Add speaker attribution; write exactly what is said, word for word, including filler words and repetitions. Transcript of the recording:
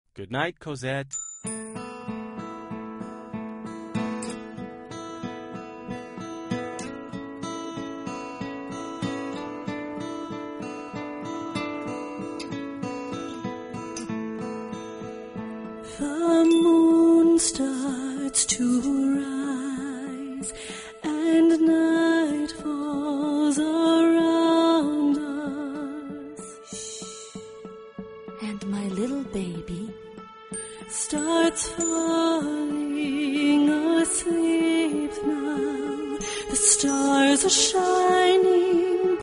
Speaker 1: Good night, Cosette.
Speaker 2: The moon starts to rise, and night falls around us.
Speaker 3: And my little baby
Speaker 2: starts falling asleep now. The stars are shining